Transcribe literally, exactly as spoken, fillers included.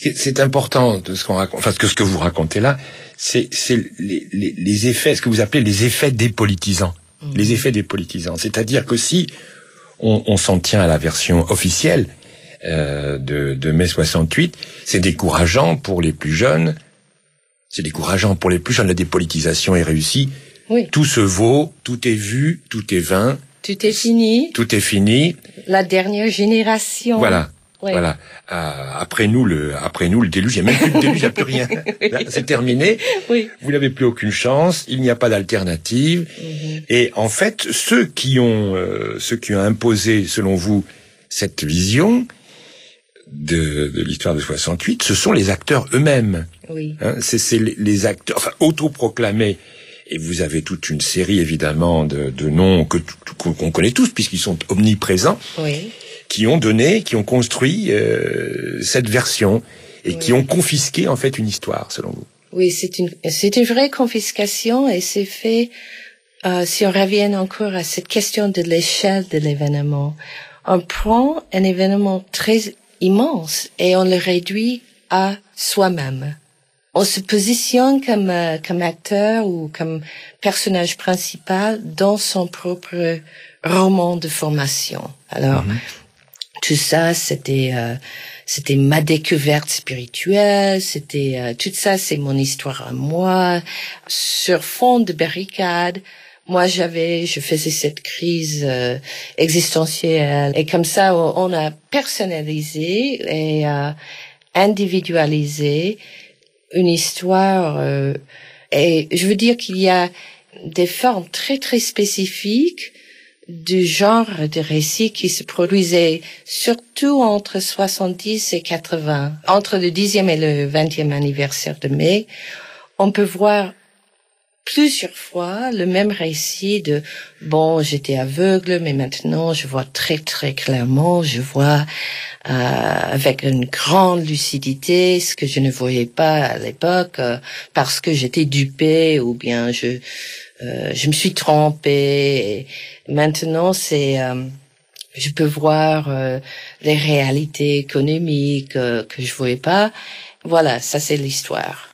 c'est important de ce qu'on raconte, enfin, que ce que vous racontez là, c'est, c'est les, les, les effets, ce que vous appelez les effets dépolitisants. Mmh. Les effets dépolitisants. C'est-à-dire que si on, on s'en tient à la version officielle, euh, de, de mai soixante-huit, c'est décourageant pour les plus jeunes. C'est décourageant pour les plus jeunes. La dépolitisation est réussie. Oui. Tout se vaut, tout est vu, tout est vain. Tout est fini. Tout est fini. La dernière génération. Voilà. Oui. Voilà. Euh, après nous le, après nous le déluge. Il n'y a même plus de déluge, il n'y a plus rien. Là, c'est terminé. Oui. Vous n'avez plus aucune chance. Il n'y a pas d'alternative. Mm-hmm. Et en fait, ceux qui ont, euh, ceux qui ont imposé, selon vous, cette vision de, de l'histoire de soixante-huit, ce sont les acteurs eux-mêmes. Oui. Hein, c'est, c'est les, les acteurs, enfin, autoproclamés. Et vous avez toute une série, évidemment, de, de noms que, qu'on connaît tous, puisqu'ils sont omniprésents. Oui. Qui ont donné, qui ont construit euh, cette version et oui. qui ont confisqué en fait une histoire, selon vous. Oui, c'est une c'est une vraie confiscation et c'est fait. Euh, si on revient encore à cette question de l'échelle de l'événement, on prend un événement très immense et on le réduit à soi-même. On se positionne comme euh, comme acteur ou comme personnage principal dans son propre roman de formation. Alors. Mm-hmm. Tout ça, c'était euh, c'était ma découverte spirituelle, c'était euh, tout ça, c'est mon histoire à moi. Sur fond de barricade, moi j'avais, je faisais cette crise euh, existentielle et comme ça, on a personnalisé et euh, individualisé une histoire. Euh, et je veux dire qu'il y a des formes très très spécifiques du genre de récit qui se produisait surtout entre soixante-dix et quatre-vingts. Entre le dixième et le vingtième anniversaire de mai, on peut voir plusieurs fois le même récit de « bon, j'étais aveugle, mais maintenant je vois très très clairement, je vois euh, avec une grande lucidité ce que je ne voyais pas à l'époque euh, parce que j'étais dupé ou bien je... Euh, je me suis trompée. Et maintenant, c'est, euh, je peux voir euh, les réalités économiques euh, que je voyais pas. Voilà, ça c'est l'histoire.